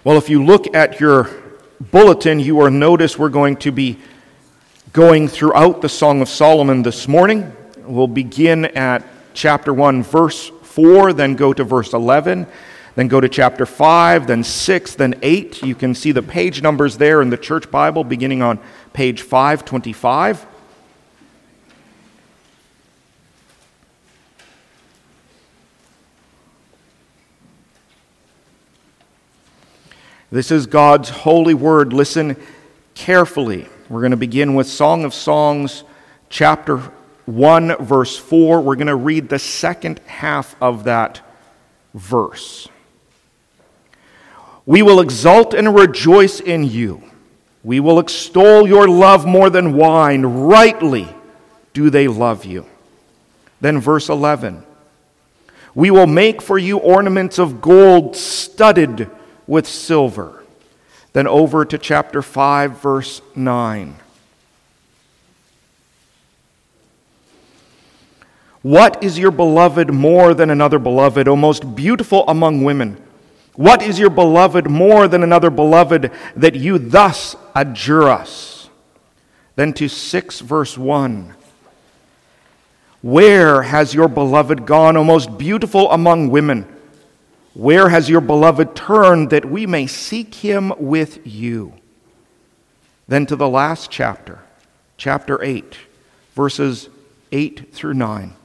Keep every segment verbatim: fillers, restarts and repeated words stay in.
Well, if you look at your bulletin, you will notice we're going to be going throughout the Song of Solomon this morning. We'll begin at chapter one, verse four, then go to verse eleven, then go to chapter five, then six, then eight. You can see the page numbers there in the church Bible, beginning on page five twenty-five. This is God's holy word. Listen carefully. We're going to begin with Song of Songs, chapter one, verse four. We're going to read the second half of that verse. We will exult and rejoice in you. We will extol your love more than wine. Rightly do they love you. Then verse eleven. We will make for you ornaments of gold studded with silver. Then over to chapter five, verse nine. What is your beloved more than another beloved, O most beautiful among women? What is your beloved more than another beloved, that you thus adjure us? Then to six, verse one. Where has your beloved gone, O most beautiful among women? Where has your beloved turned, that we may seek him with you? Then to the last chapter, chapter eight, verses eight through nine.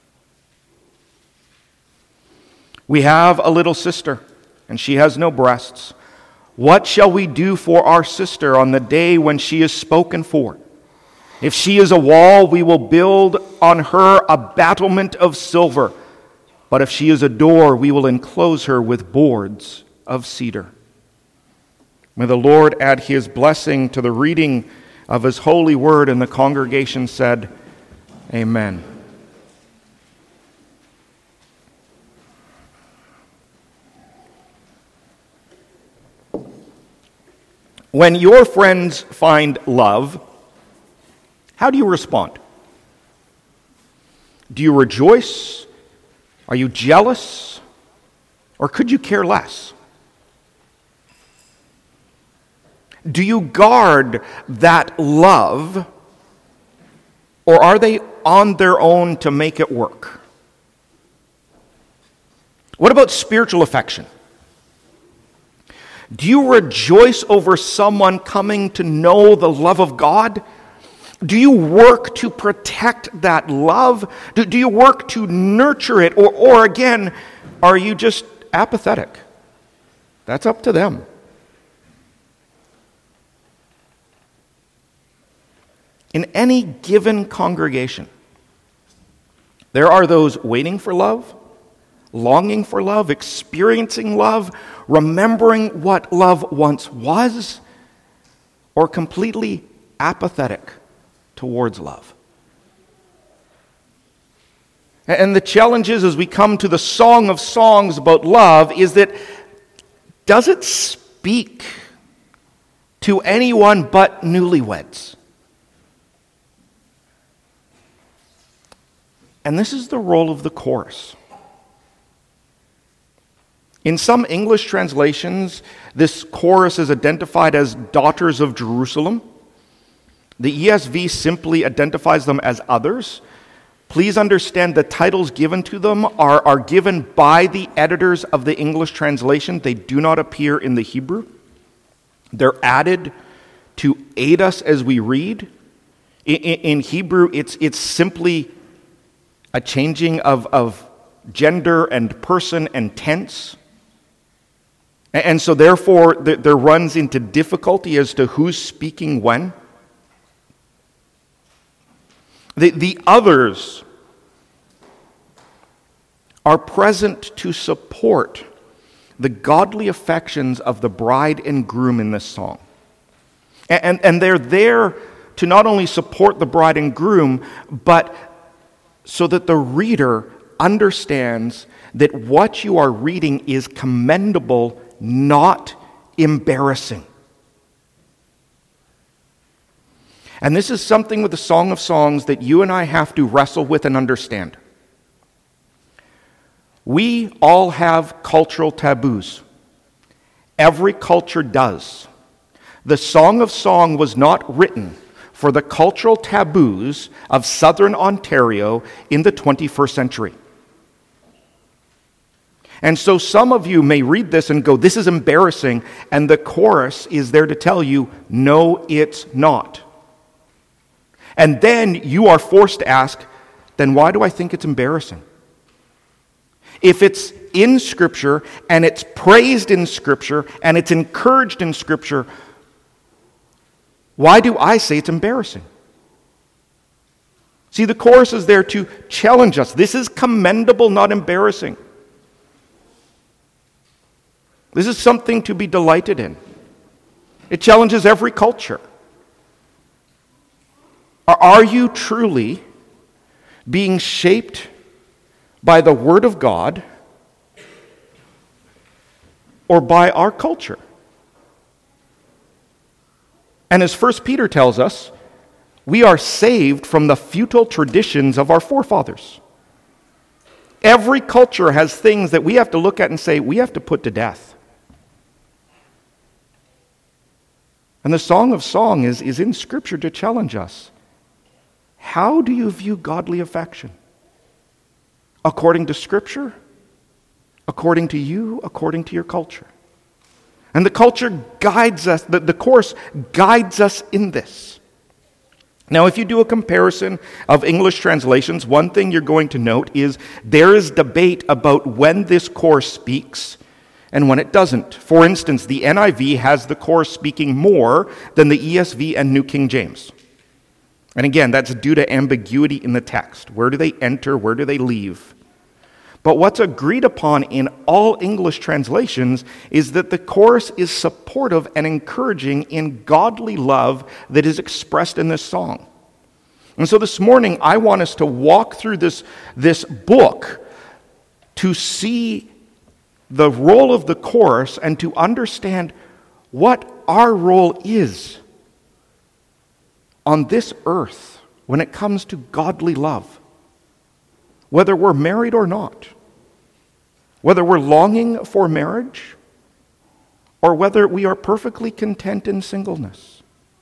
We have a little sister, and she has no breasts. What shall we do for our sister on the day when she is spoken for? If she is a wall, we will build on her a battlement of silver. But if she is a door, we will enclose her with boards of cedar. May the Lord add his blessing to the reading of his holy word. And the congregation said, Amen. When your friends find love, how do you respond? Do you rejoice? Are you jealous? Or could you care less? Do you guard that love? Or are they on their own to make it work? What about spiritual affection? Do you rejoice over someone coming to know the love of God? Do you work to protect that love? Do, do you work to nurture it? Or, or again, are you just apathetic? That's up to them. In any given congregation, there are those waiting for love, longing for love, experiencing love, remembering what love once was, or completely apathetic towards love. And the challenge is, as we come to the Song of Songs about love, is that does it speak to anyone but newlyweds? And this is the role of the chorus. In some English translations, this chorus is identified as Daughters of Jerusalem. The E S V simply identifies them as others. Please understand the titles given to them are, are given by the editors of the English translation. They do not appear in the Hebrew. They're added to aid us as we read. In, in Hebrew, it's, it's simply a changing of, of gender and person and tense. And so therefore, there runs into difficulty as to who's speaking when. The, the others are present to support the godly affections of the bride and groom in this song. And, and they're there to not only support the bride and groom, but so that the reader understands that what you are reading is commendable, not embarrassing. And this is something with the Song of Songs that you and I have to wrestle with and understand. We all have cultural taboos. Every culture does. The Song of Song was not written for the cultural taboos of southern Ontario in the twenty-first century. And so some of you may read this and go, this is embarrassing, and the chorus is there to tell you, no, it's not. And then you are forced to ask, then why do I think it's embarrassing? If it's in Scripture, and it's praised in Scripture, and it's encouraged in Scripture, why do I say it's embarrassing? See, the chorus is there to challenge us. This is commendable, not embarrassing. This is something to be delighted in. It challenges every culture. Are you truly being shaped by the Word of God or by our culture? And as First Peter tells us, we are saved from the futile traditions of our forefathers. Every culture has things that we have to look at and say, we have to put to death. And the Song of Song is, is in Scripture to challenge us. How do you view godly affection? According to Scripture? According to you? According to your culture? And the culture guides us, the, the course guides us in this. Now, if you do a comparison of English translations, one thing you're going to note is there is debate about when this course speaks and when it doesn't. For instance, the N I V has the course speaking more than the E S V and New King James. And again, that's due to ambiguity in the text. Where do they enter? Where do they leave? But what's agreed upon in all English translations is that the chorus is supportive and encouraging in godly love that is expressed in this song. And so this morning, I want us to walk through this, this book to see the role of the chorus and to understand what our role is on this earth when it comes to godly love. Whether we're married or not, whether we're longing for marriage, or whether we are perfectly content in singleness.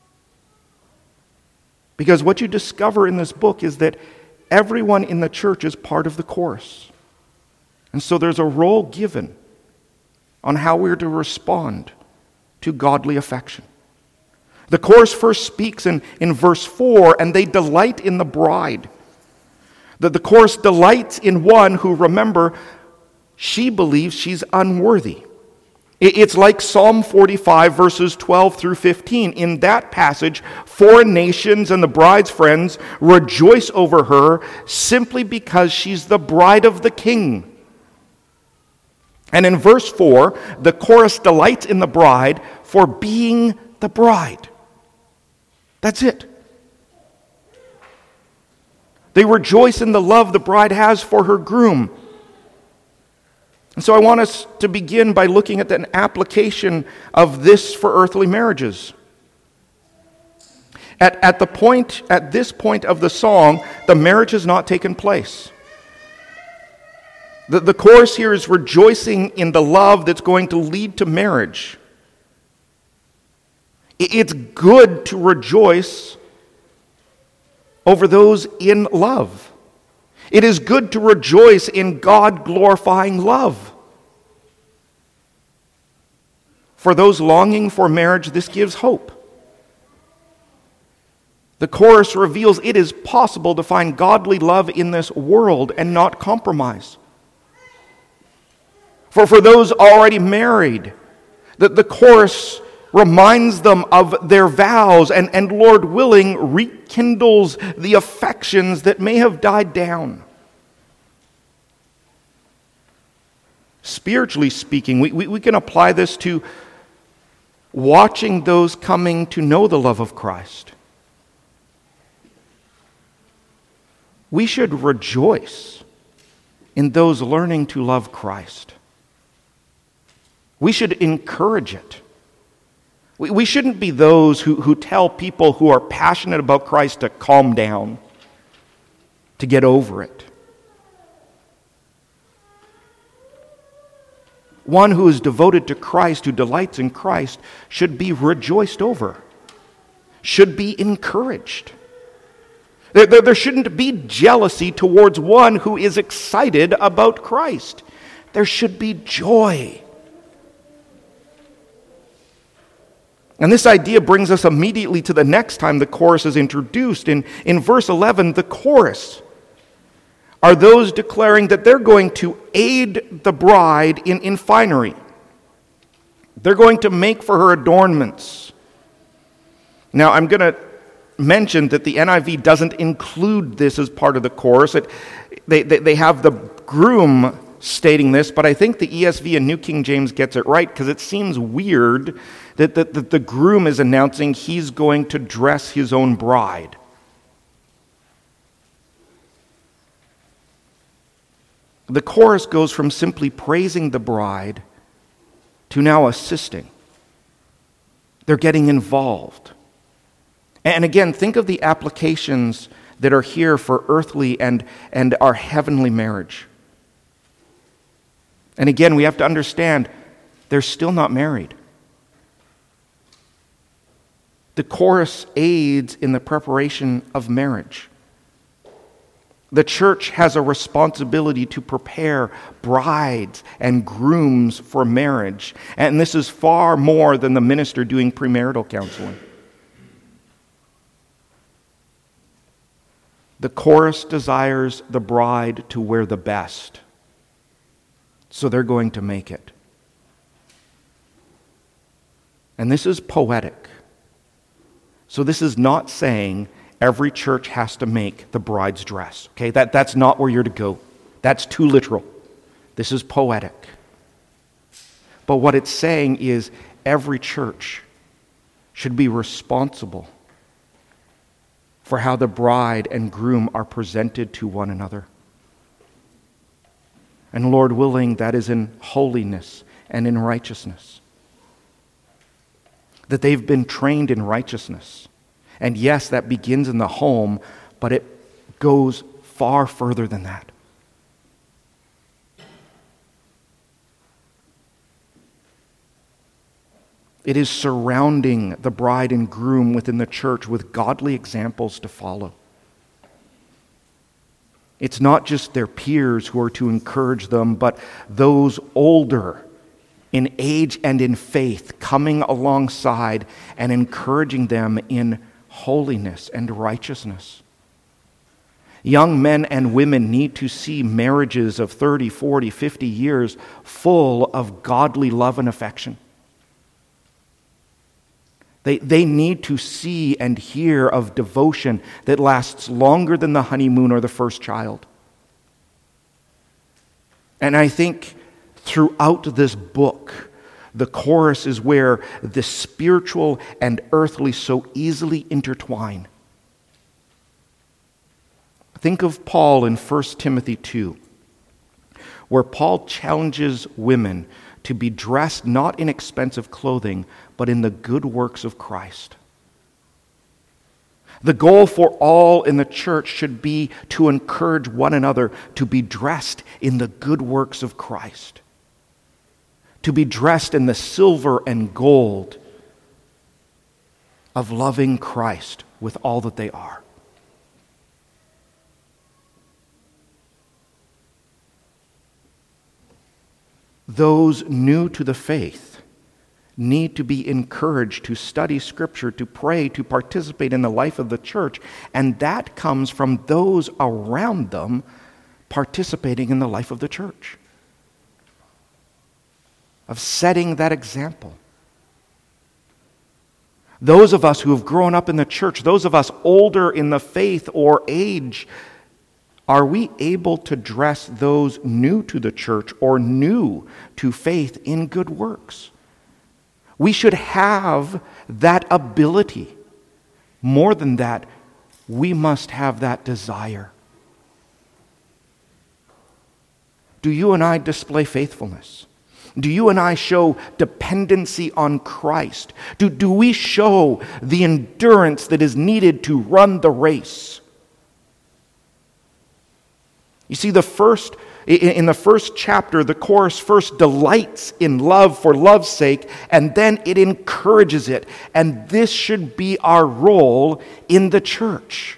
Because what you discover in this book is that everyone in the church is part of the chorus. And so there's a role given on how we're to respond to godly affection. The chorus first speaks in, in verse four, and they delight in the bride. That the chorus delights in one who, remember, she believes she's unworthy. It's like Psalm forty-five, verses twelve through fifteen. In that passage, foreign nations and the bride's friends rejoice over her simply because she's the bride of the king. And in verse four, the chorus delights in the bride for being the bride. That's it. They rejoice in the love the bride has for her groom. And so I want us to begin by looking at an application of this for earthly marriages. At, at the point, at this point of the song, the marriage has not taken place. The, the chorus here is rejoicing in the love that's going to lead to marriage. It's good to rejoice over those in love. It is good to rejoice in God-glorifying love. For those longing for marriage, this gives hope. The chorus reveals it is possible to find godly love in this world and not compromise. For, for those already married, that the chorus reminds them of their vows and, and, Lord willing, rekindles the affections that may have died down. Spiritually speaking, we, we, we can apply this to watching those coming to know the love of Christ. We should rejoice in those learning to love Christ. We should encourage it. We, we shouldn't be those who, who tell people who are passionate about Christ to calm down, to get over it. one who is devoted to Christ, who delights in Christ, should be rejoiced over, should be encouraged. There, there, there shouldn't be jealousy towards one who is excited about Christ. There should be joy. And this idea brings us immediately to the next time the chorus is introduced. In, in verse eleven, the chorus are those declaring that they're going to aid the bride in, in finery. They're going to make for her adornments. Now, I'm going to mention that the N I V doesn't include this as part of the chorus. It, they, they, they have the groom stating this, but I think the E S V and New King James gets it right, because it seems weird that, that, that the groom is announcing he's going to dress his own bride. The chorus goes from simply praising the bride to now assisting. They're getting involved. And again, think of the applications that are here for earthly and, and our heavenly marriage. And again, we have to understand, they're still not married. The chorus aids in the preparation of marriage. The church has a responsibility to prepare brides and grooms for marriage. And this is far more than the minister doing premarital counseling. The chorus desires the bride to wear the best. So they're going to make it. And this is poetic. So this is not saying every church has to make the bride's dress. Okay, that, that's not where you're to go. That's too literal. This is poetic. But what it's saying is every church should be responsible for how the bride and groom are presented to one another. And Lord willing, that is in holiness and in righteousness. That they've been trained in righteousness. And yes, that begins in the home, but it goes far further than that. It is surrounding the bride and groom within the church with godly examples to follow. It's not just their peers who are to encourage them, but those older in age and in faith coming alongside and encouraging them in holiness and righteousness. Young men and women need to see marriages of thirty, forty, fifty years full of godly love and affection. They, they need to see and hear of devotion that lasts longer than the honeymoon or the first child. And I think throughout this book, the chorus is where the spiritual and earthly so easily intertwine. Think of Paul in First Timothy two, where Paul challenges women to be dressed not in expensive clothing, but in the good works of Christ. The goal for all in the church should be to encourage one another to be dressed in the good works of Christ, to be dressed in the silver and gold of loving Christ with all that they are. Those new to the faith need to be encouraged to study Scripture, to pray, to participate in the life of the church, and that comes from those around them participating in the life of the church, of setting that example. Those of us who have grown up in the church, those of us older in the faith or age, are we able to dress those new to the church or new to faith in good works? We should have that ability. More than that, we must have that desire. Do you and I display faithfulness? Do you and I show dependency on Christ? Do, do we show the endurance that is needed to run the race? You see, the first In the first chapter, the chorus first delights in love for love's sake, and then it encourages it. And this should be our role in the church.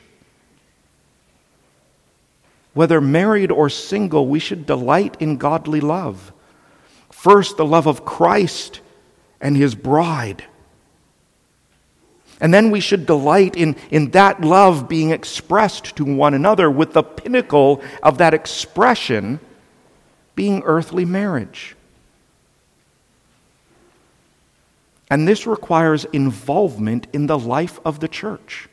Whether married or single, we should delight in godly love. First, the love of Christ and his bride. And then we should delight in, in that love being expressed to one another, with the pinnacle of that expression being earthly marriage. And this requires involvement in the life of the church.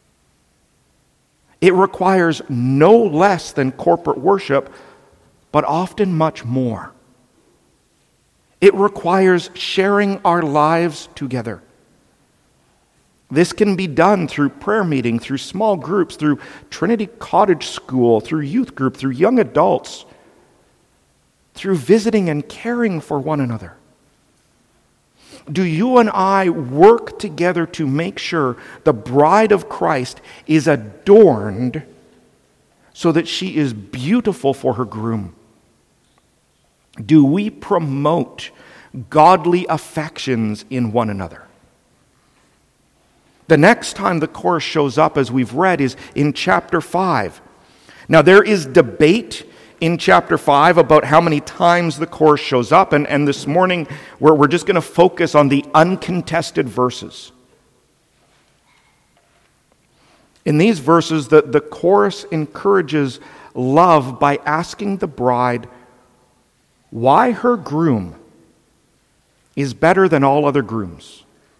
It requires no less than corporate worship, but often much more. It requires sharing our lives together. This can be done through prayer meeting, through small groups, through Trinity Cottage School, through youth group, through young adults, through visiting and caring for one another. Do you and I work together to make sure the bride of Christ is adorned so that she is beautiful for her groom? Do we promote godly affections in one another? The next time the chorus shows up, as we've read, is in chapter five. Now, there is debate in chapter five about how many times the chorus shows up, and, and this morning we're, we're just going to focus on the uncontested verses. In these verses, the, the chorus encourages love by asking the bride why her groom is better than all other grooms.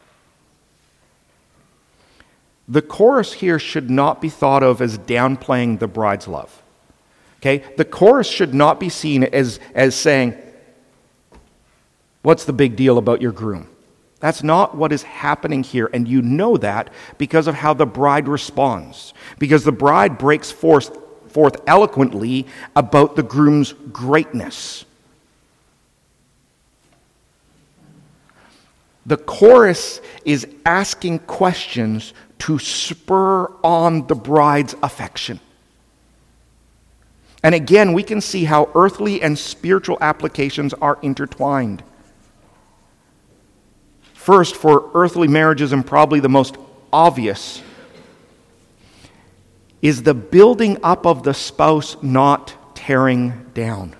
The chorus here should not be thought of as downplaying the bride's love. Okay? The chorus should not be seen as, as saying, what's the big deal about your groom? That's not what is happening here, and you know that because of how the bride responds. Because the bride breaks forth, forth eloquently about the groom's greatness. The chorus is asking questions to spur on the bride's affection. And again, we can see how earthly and spiritual applications are intertwined. First, for earthly marriages, and probably the most obvious, is the building up of the spouse, not tearing down.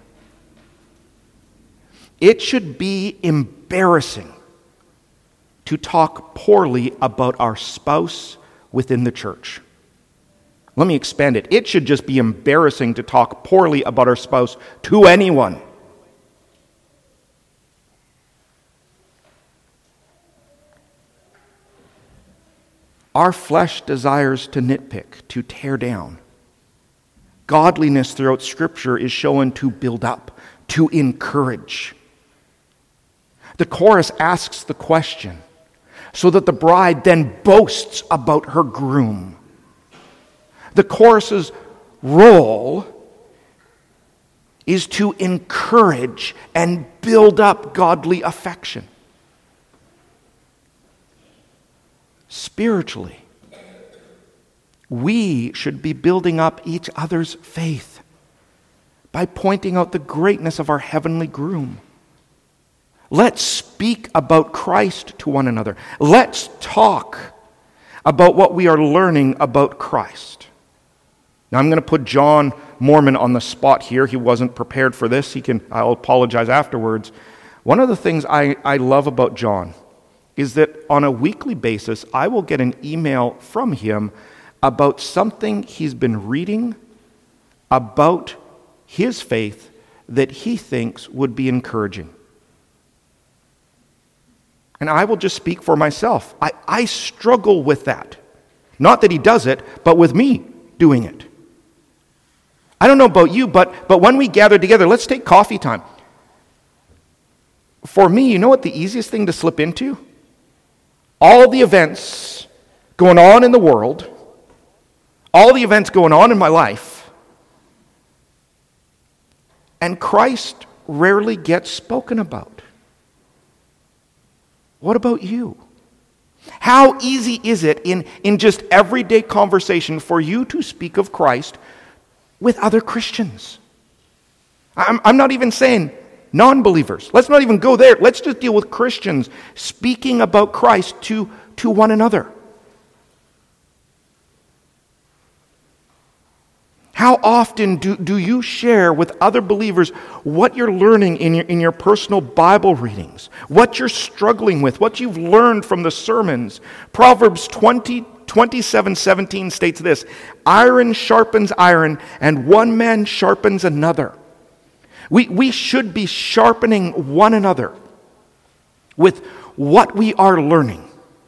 It should be embarrassing to talk poorly about our spouse within the church. Let me expand it. It should just be embarrassing to talk poorly about our spouse to anyone. Our flesh desires to nitpick, to tear down. Godliness throughout Scripture is shown to build up, to encourage. The chorus asks the question, so that the bride then boasts about her groom. The chorus's role is to encourage and build up godly affection. Spiritually, we should be building up each other's faith by pointing out the greatness of our heavenly groom. Let's speak about Christ to one another. Let's talk about what we are learning about Christ. Now, I'm going to put John Mormon on the spot here. He wasn't prepared for this. He can. I'll apologize afterwards. One of the things I, I love about John is that on a weekly basis, I will get an email from him about something he's been reading about his faith that he thinks would be encouraging. And I will just speak for myself. I, I struggle with that. Not that he does it, but with me doing it. I don't know about you, but, but when we gather together, let's take coffee time. For me, you know what the easiest thing to slip into? All the events going on in the world, all the events going on in my life, and Christ rarely gets spoken about. What about you? How easy is it in, in just everyday conversation for you to speak of Christ with other Christians? I'm, I'm not even saying non-believers. Let's not even go there. Let's just deal with Christians speaking about Christ to, to one another. How often do, do you share with other believers what you're learning in your, in your personal Bible readings, what you're struggling with, what you've learned from the sermons? Proverbs twenty, twenty-seven seventeen states this: iron sharpens iron, and one man sharpens another. We, we should be sharpening one another with what we are learning.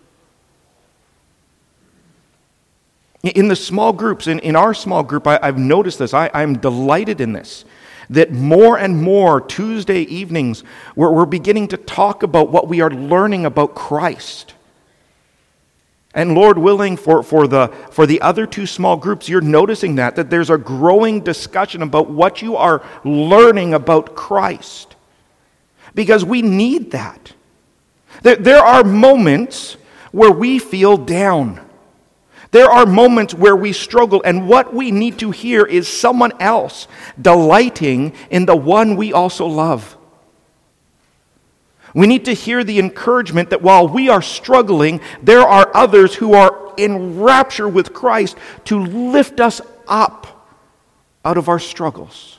In the small groups, in, in our small group, I, I've noticed this. I, I'm delighted in this. That more and more Tuesday evenings, we're, we're beginning to talk about what we are learning about Christ. And Lord willing, for, for, the, for the other two small groups, you're noticing that, that there's a growing discussion about what you are learning about Christ. Because we need that. There, there are moments where we feel down. There are moments where we struggle, and what we need to hear is someone else delighting in the one we also love. We need to hear the encouragement that while we are struggling, there are others who are in rapture with Christ to lift us up out of our struggles.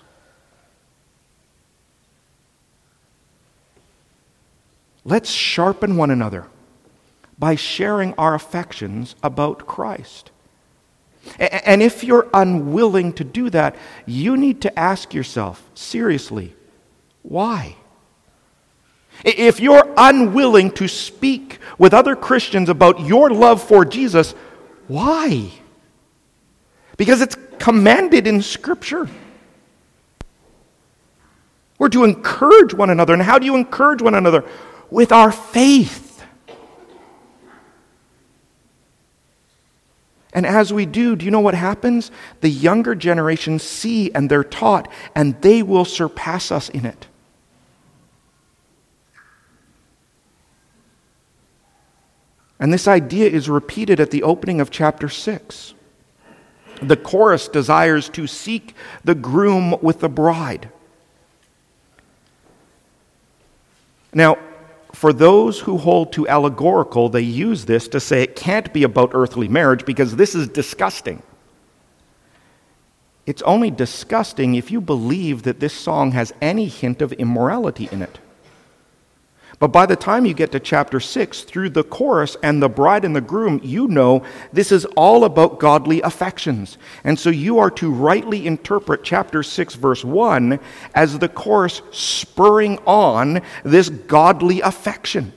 Let's sharpen one another by sharing our affections about Christ. And if you're unwilling to do that, you need to ask yourself, seriously, why? If you're unwilling to speak with other Christians about your love for Jesus, why? Because it's commanded in Scripture. We're to encourage one another. And how do you encourage one another? With our faith. And as we do, do you know what happens? The younger generations see and they're taught, and they will surpass us in it. And this idea is repeated at the opening of chapter six. The chorus desires to seek the groom with the bride. Now, for those who hold to allegorical, they use this to say it can't be about earthly marriage because this is disgusting. It's only disgusting if you believe that this song has any hint of immorality in it. But by the time you get to chapter six, through the chorus and the bride and the groom, you know this is all about godly affections. And so you are to rightly interpret chapter six, verse one, as the chorus spurring on this godly affection.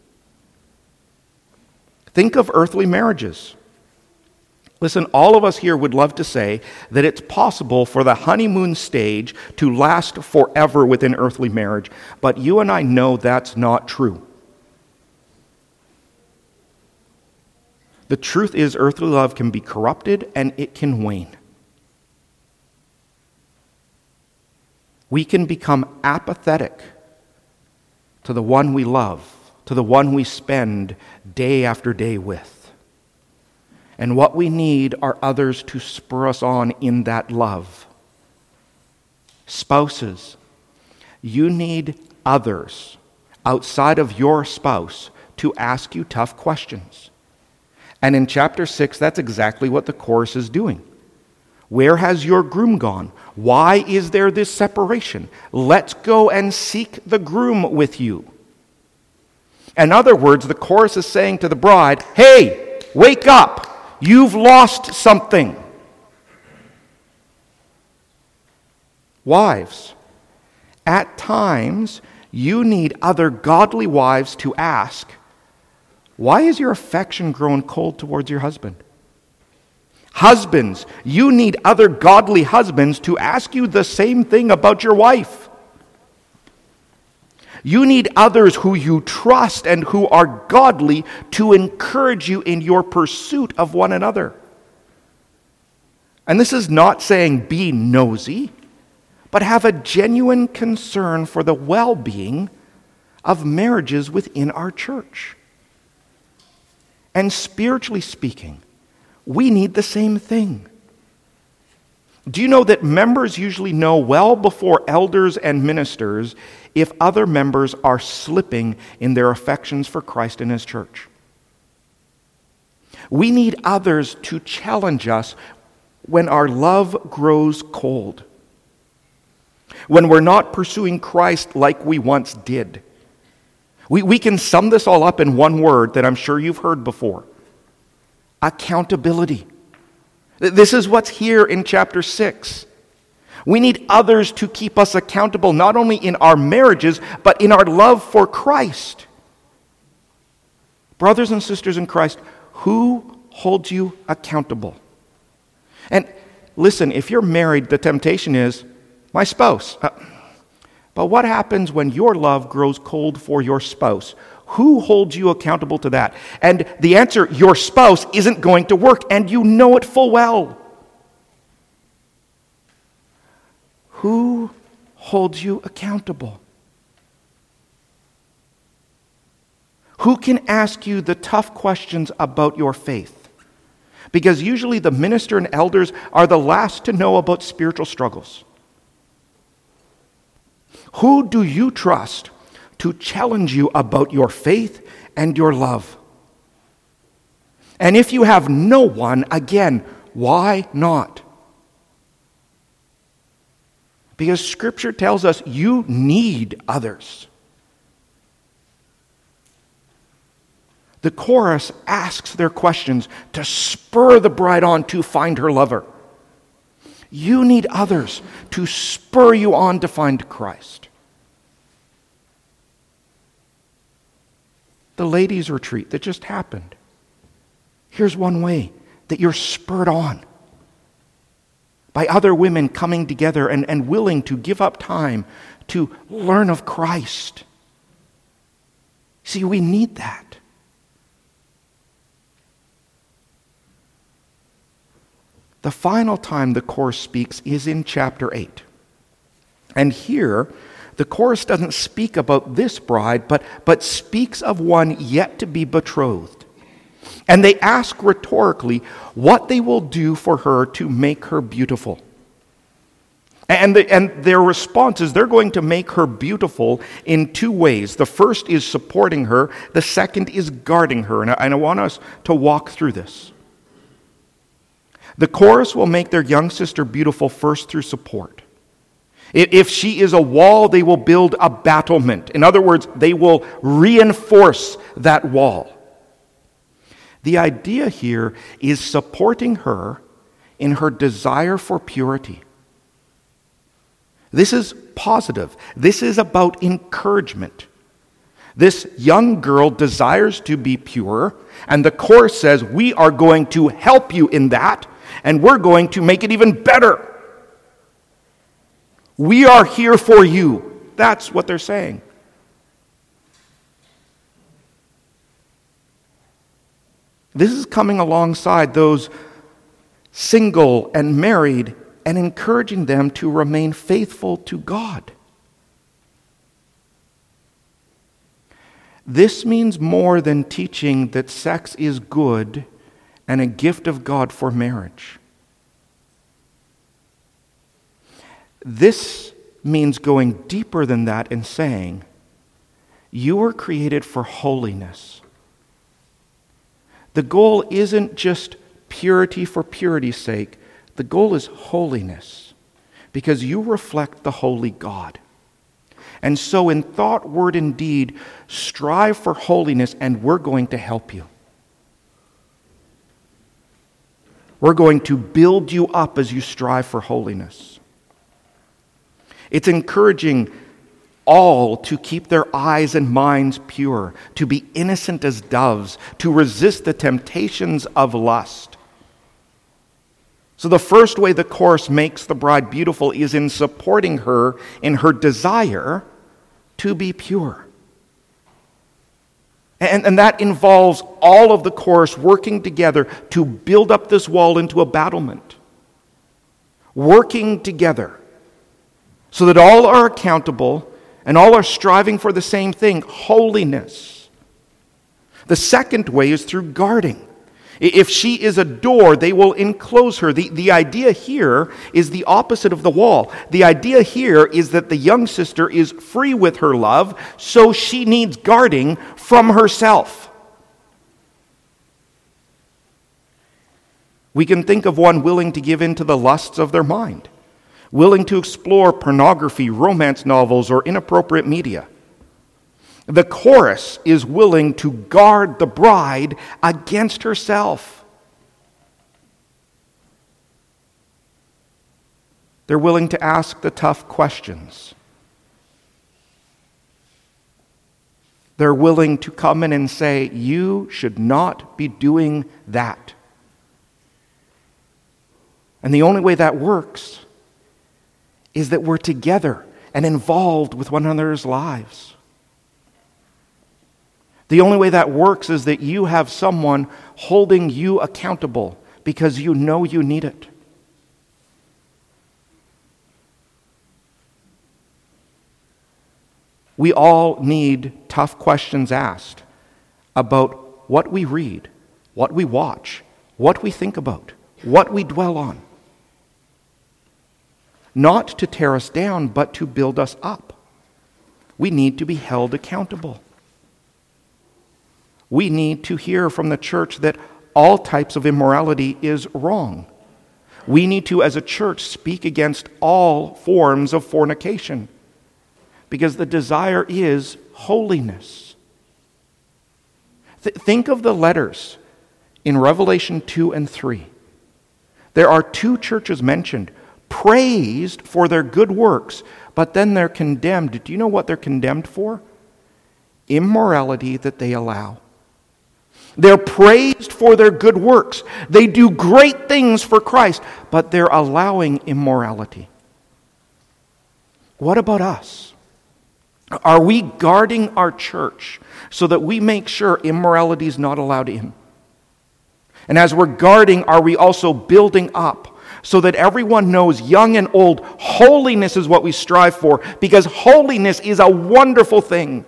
Think of earthly marriages. Listen, all of us here would love to say that it's possible for the honeymoon stage to last forever within earthly marriage, but you and I know that's not true. The truth is, earthly love can be corrupted and it can wane. We can become apathetic to the one we love, to the one we spend day after day with. And what we need are others to spur us on in that love. Spouses, you need others outside of your spouse to ask you tough questions. And in chapter six, that's exactly what the chorus is doing. Where has your groom gone? Why is there this separation? Let's go and seek the groom with you. In other words, the chorus is saying to the bride, hey, wake up. You've lost something. Wives, at times you need other godly wives to ask, why is your affection grown cold towards your husband? Husbands, you need other godly husbands to ask you the same thing about your wife. You need others who you trust and who are godly to encourage you in your pursuit of one another. And this is not saying be nosy, but have a genuine concern for the well-being of marriages within our church. And spiritually speaking, we need the same thing. Do you know that members usually know well before elders and ministers if other members are slipping in their affections for Christ and His church? We need others to challenge us when our love grows cold, when we're not pursuing Christ like we once did. We, we can sum this all up in one word that I'm sure you've heard before: accountability. This is what's here in chapter six. We need others to keep us accountable, not only in our marriages, but in our love for Christ. Brothers and sisters in Christ, who holds you accountable? And listen, if you're married, the temptation is, my spouse. Uh, but what happens when your love grows cold for your spouse? Who holds you accountable to that? And the answer, your spouse, isn't going to work, and you know it full well. Who holds you accountable? Who can ask you the tough questions about your faith? Because usually the minister and elders are the last to know about spiritual struggles. Who do you trust to challenge you about your faith and your love? And if you have no one, again, why not? Because Scripture tells us you need others. The chorus asks their questions to spur the bride on to find her lover. You need others to spur you on to find Christ. The ladies' retreat that just happened. Here's one way that you're spurred on by other women coming together and, and willing to give up time to learn of Christ. See, we need that. The final time the chorus speaks is in chapter eight. And here, the chorus doesn't speak about this bride, but, but speaks of one yet to be betrothed. And they ask rhetorically what they will do for her to make her beautiful. And, the, and their response is they're going to make her beautiful in two ways. The first is supporting her. The second is guarding her. And I, and I want us to walk through this. The chorus will make their young sister beautiful first through support. If she is a wall, they will build a battlement. In other words, they will reinforce that wall. The idea here is supporting her in her desire for purity. This is positive. This is about encouragement. This young girl desires to be pure, and the chorus says, we are going to help you in that, and we're going to make it even better. We are here for you. That's what they're saying. This is coming alongside those single and married and encouraging them to remain faithful to God. This means more than teaching that sex is good and a gift of God for marriage. This means going deeper than that and saying, you were created for holiness. The goal isn't just purity for purity's sake. The goal is holiness, because you reflect the holy God. And so in thought, word, and deed, strive for holiness, and we're going to help you. We're going to build you up as you strive for holiness. It's encouraging all to keep their eyes and minds pure, to be innocent as doves, to resist the temptations of lust. So the first way the chorus makes the bride beautiful is in supporting her in her desire to be pure. And, and that involves all of the chorus working together to build up this wall into a battlement. Working together so that all are accountable and all are striving for the same thing, holiness. The second way is through guarding. If she is a door, they will enclose her. The, the idea here is the opposite of the wall. The idea here is that the young sister is free with her love, so she needs guarding from herself. We can think of one willing to give in to the lusts of their mind, willing to explore pornography, romance novels, or inappropriate media. The chorus is willing to guard the bride against herself. They're willing to ask the tough questions. They're willing to come in and say, you should not be doing that. And the only way that works is that we're together and involved with one another's lives. The only way that works is that you have someone holding you accountable because you know you need it. We all need tough questions asked about what we read, what we watch, what we think about, what we dwell on. Not to tear us down, but to build us up. We need to be held accountable. We need to hear from the church that all types of immorality is wrong. We need to, as a church, speak against all forms of fornication, because the desire is holiness. Th- think of the letters in Revelation two and three. There are two churches mentioned, praised for their good works, but then they're condemned. Do you know what they're condemned for? Immorality that they allow. They're praised for their good works. They do great things for Christ, but they're allowing immorality. What about us? Are we guarding our church so that we make sure immorality is not allowed in? And as we're guarding, are we also building up so that everyone knows, young and old, holiness is what we strive for, because holiness is a wonderful thing.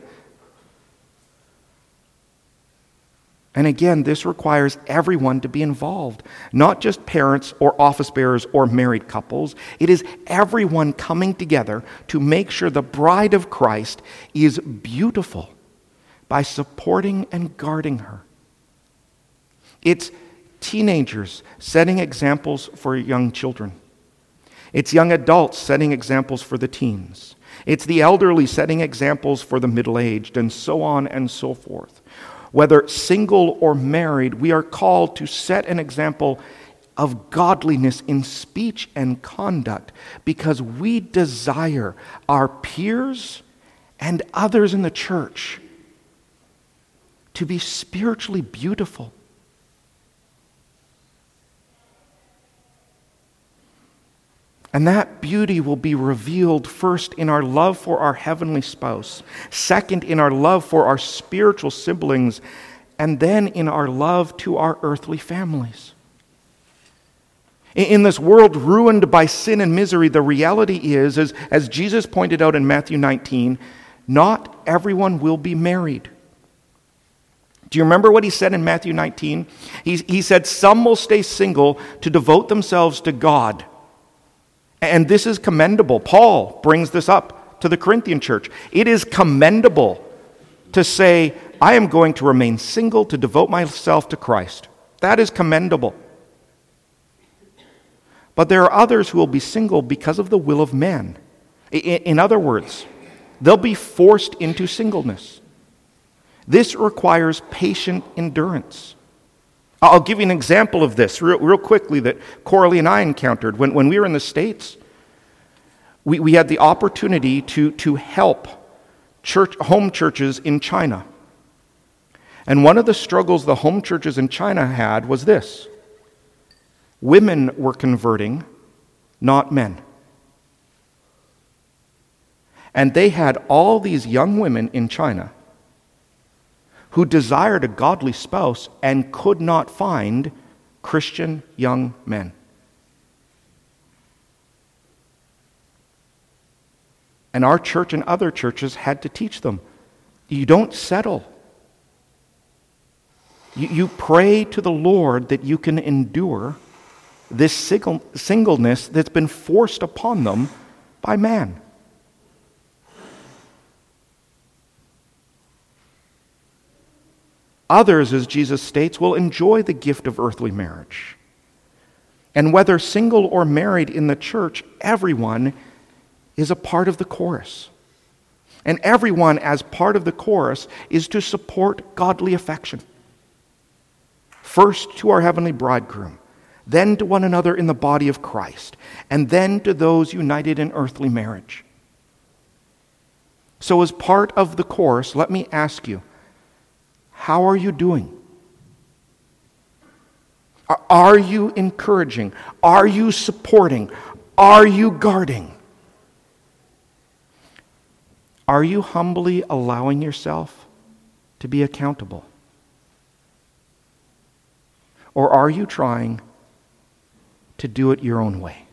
And again, this requires everyone to be involved, not just parents or office bearers or married couples. It is everyone coming together to make sure the bride of Christ is beautiful by supporting and guarding her. It's teenagers setting examples for young children. It's young adults setting examples for the teens. It's the elderly setting examples for the middle-aged, and so on and so forth. Whether single or married, we are called to set an example of godliness in speech and conduct, because we desire our peers and others in the church to be spiritually beautiful. And that beauty will be revealed first in our love for our heavenly spouse, second in our love for our spiritual siblings, and then in our love to our earthly families. In this world ruined by sin and misery, the reality is, as, as Jesus pointed out in Matthew nineteen, not everyone will be married. Do you remember what he said in Matthew nineteen? He, he said, some will stay single to devote themselves to God. And this is commendable. Paul brings this up to the Corinthian church. It is commendable to say, I am going to remain single to devote myself to Christ. That is commendable. But there are others who will be single because of the will of men. In other words, they'll be forced into singleness. This requires patient endurance. I'll give you an example of this real, real quickly that Coralie and I encountered. When, when we were in the States, we, we had the opportunity to, to help church, home churches in China. And one of the struggles the home churches in China had was this. Women were converting, not men. And they had all these young women in China who desired a godly spouse and could not find Christian young men. And our church and other churches had to teach them, you don't settle. You, you pray to the Lord that you can endure this single, singleness that's been forced upon them by man. Others, as Jesus states, will enjoy the gift of earthly marriage. And whether single or married in the church, everyone is a part of the chorus. And everyone, as part of the chorus, is to support godly affection. First to our heavenly bridegroom, then to one another in the body of Christ, and then to those united in earthly marriage. So as part of the chorus, let me ask you, how are you doing? Are you encouraging? Are you supporting? Are you guarding? Are you humbly allowing yourself to be accountable? Or are you trying to do it your own way?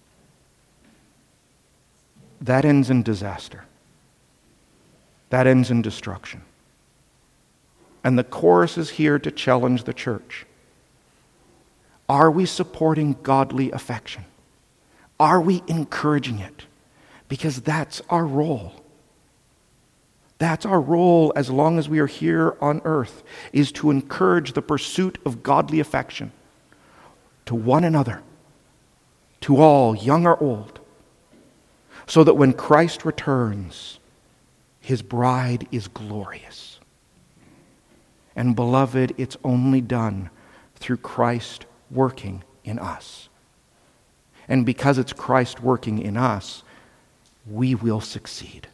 That ends in disaster. That ends in destruction. And the chorus is here to challenge the church. Are we supporting godly affection? Are we encouraging it? Because that's our role. That's our role as long as we are here on earth, is to encourage the pursuit of godly affection to one another, to all, young or old, so that when Christ returns, his bride is glorious. And beloved, it's only done through Christ working in us. And because it's Christ working in us, we will succeed.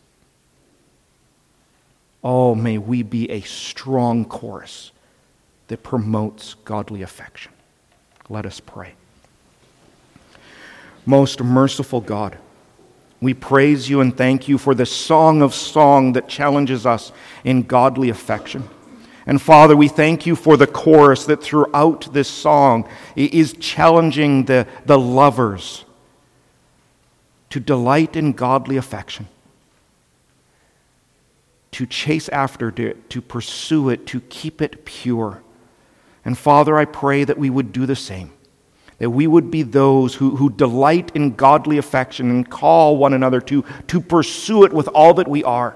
Oh, may we be a strong chorus that promotes godly affection. Let us pray. Most merciful God, we praise you and thank you for the song of song that challenges us in godly affection. And Father, we thank you for the chorus that throughout this song is challenging the, the lovers to delight in godly affection, to chase after it, to pursue it, to keep it pure. And Father, I pray that we would do the same, that we would be those who, who delight in godly affection and call one another to, to pursue it with all that we are,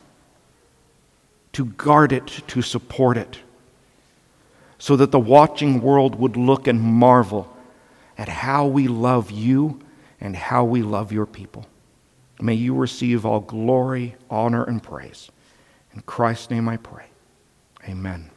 to guard it, to support it, so that the watching world would look and marvel at how we love you and how we love your people. May you receive all glory, honor, and praise. In Christ's name I pray. Amen.